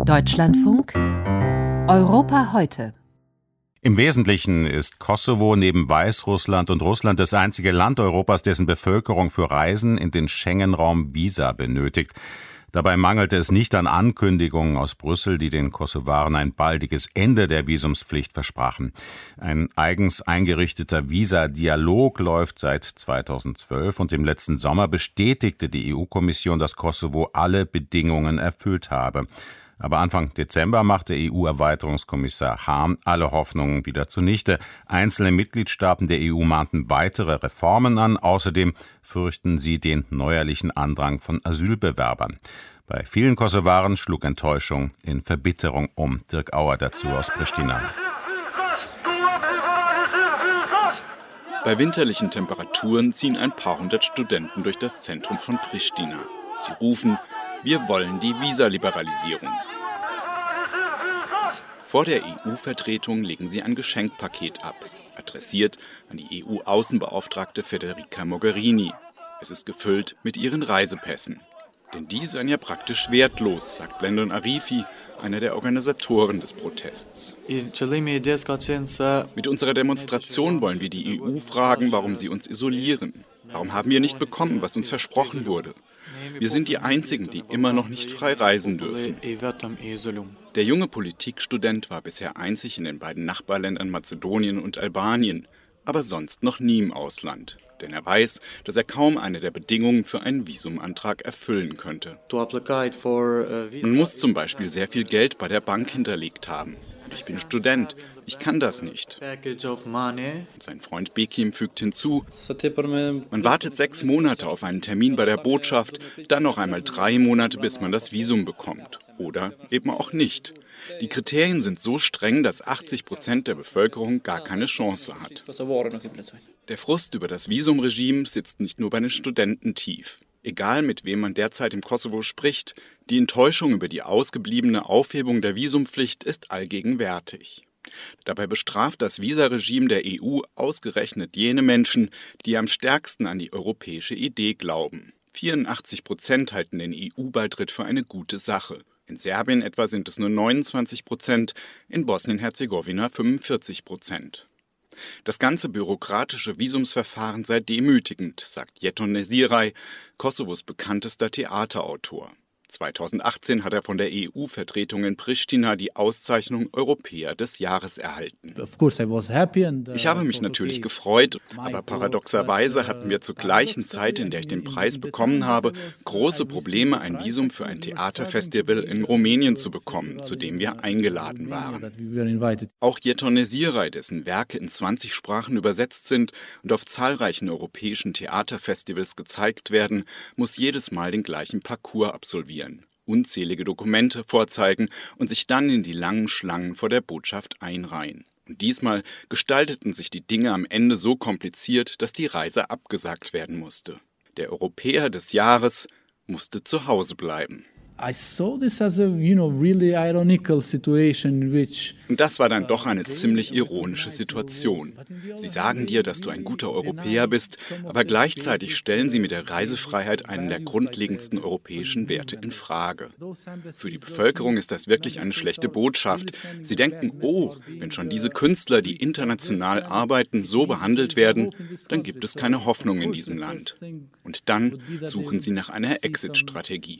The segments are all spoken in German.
Deutschlandfunk Europa heute. Im Wesentlichen ist Kosovo neben Weißrussland und Russland das einzige Land Europas, dessen Bevölkerung für Reisen in den Schengen-Raum Visa benötigt. Dabei mangelte es nicht an Ankündigungen aus Brüssel, die den Kosovaren ein baldiges Ende der Visumspflicht versprachen. Ein eigens eingerichteter Visa-Dialog läuft seit 2012 und im letzten Sommer bestätigte die EU-Kommission, dass Kosovo alle Bedingungen erfüllt habe. Aber Anfang Dezember machte EU-Erweiterungskommissar Hahn alle Hoffnungen wieder zunichte. Einzelne Mitgliedstaaten der EU mahnten weitere Reformen an. Außerdem fürchten sie den neuerlichen Andrang von Asylbewerbern. Bei vielen Kosovaren schlug Enttäuschung in Verbitterung um. Dirk Auer dazu aus Pristina. Bei winterlichen Temperaturen ziehen ein paar hundert Studenten durch das Zentrum von Pristina. Sie rufen: Wir wollen die Visaliberalisierung. Vor der EU-Vertretung legen sie ein Geschenkpaket ab, adressiert an die EU-Außenbeauftragte Federica Mogherini. Es ist gefüllt mit ihren Reisepässen. Denn die seien ja praktisch wertlos, sagt Blendon Arifi, einer der Organisatoren des Protests. Mit unserer Demonstration wollen wir die EU fragen, warum sie uns isolieren. Warum haben wir nicht bekommen, was uns versprochen wurde? Wir sind die Einzigen, die immer noch nicht frei reisen dürfen. Der junge Politikstudent war bisher einzig in den beiden Nachbarländern Mazedonien und Albanien, aber sonst noch nie im Ausland. Denn er weiß, dass er kaum eine der Bedingungen für einen Visumantrag erfüllen könnte. Man muss zum Beispiel sehr viel Geld bei der Bank hinterlegt haben. Und ich bin Student, ich kann das nicht. Und sein Freund Bekim fügt hinzu: Man wartet 6 Monate auf einen Termin bei der Botschaft, dann noch einmal 3 Monate, bis man das Visum bekommt. Oder eben auch nicht. Die Kriterien sind so streng, dass 80% der Bevölkerung gar keine Chance hat. Der Frust über das Visumregime sitzt nicht nur bei den Studenten tief. Egal, mit wem man derzeit im Kosovo spricht, die Enttäuschung über die ausgebliebene Aufhebung der Visumpflicht ist allgegenwärtig. Dabei bestraft das Visaregime der EU ausgerechnet jene Menschen, die am stärksten an die europäische Idee glauben. 84% halten den EU-Beitritt für eine gute Sache. In Serbien etwa sind es nur 29%, in Bosnien-Herzegowina 45%. Das ganze bürokratische Visumsverfahren sei demütigend, sagt Jeton Nesiray, Kosovos bekanntester Theaterautor. 2018 hat er von der EU-Vertretung in Pristina die Auszeichnung Europäer des Jahres erhalten. Ich habe mich natürlich gefreut, aber paradoxerweise hatten wir zur gleichen Zeit, in der ich den Preis bekommen habe, große Probleme, ein Visum für ein Theaterfestival in Rumänien zu bekommen, zu dem wir eingeladen waren. Auch Jeton Nesiray, dessen Werke in 20 Sprachen übersetzt sind und auf zahlreichen europäischen Theaterfestivals gezeigt werden, muss jedes Mal den gleichen Parcours absolvieren. Unzählige Dokumente vorzeigen und sich dann in die langen Schlangen vor der Botschaft einreihen. Und diesmal gestalteten sich die Dinge am Ende so kompliziert, dass die Reise abgesagt werden musste. Der Europäer des Jahres musste zu Hause bleiben. Und das war dann doch eine ziemlich ironische Situation. Sie sagen dir, dass du ein guter Europäer bist, aber gleichzeitig stellen sie mit der Reisefreiheit einen der grundlegendsten europäischen Werte in Frage. Für die Bevölkerung ist das wirklich eine schlechte Botschaft. Sie denken: Oh, wenn schon diese Künstler, die international arbeiten, so behandelt werden, dann gibt es keine Hoffnung in diesem Land. Und dann suchen sie nach einer Exit-Strategie.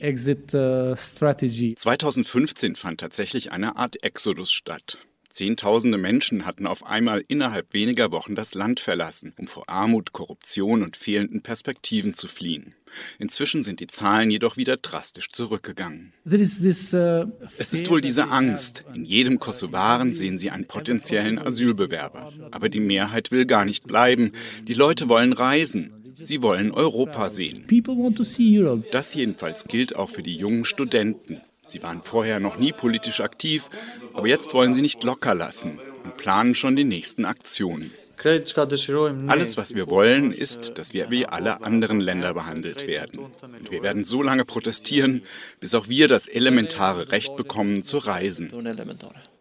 2015 fand tatsächlich eine Art Exodus statt. Zehntausende Menschen hatten auf einmal innerhalb weniger Wochen das Land verlassen, um vor Armut, Korruption und fehlenden Perspektiven zu fliehen. Inzwischen sind die Zahlen jedoch wieder drastisch zurückgegangen. Es ist wohl diese Angst. In jedem Kosovaren sehen sie einen potenziellen Asylbewerber. Aber die Mehrheit will gar nicht bleiben. Die Leute wollen reisen. Sie wollen Europa sehen. Das jedenfalls gilt auch für die jungen Studenten. Sie waren vorher noch nie politisch aktiv, aber jetzt wollen sie nicht locker lassen und planen schon die nächsten Aktionen. Alles, was wir wollen, ist, dass wir wie alle anderen Länder behandelt werden. Und wir werden so lange protestieren, bis auch wir das elementare Recht bekommen, zu reisen.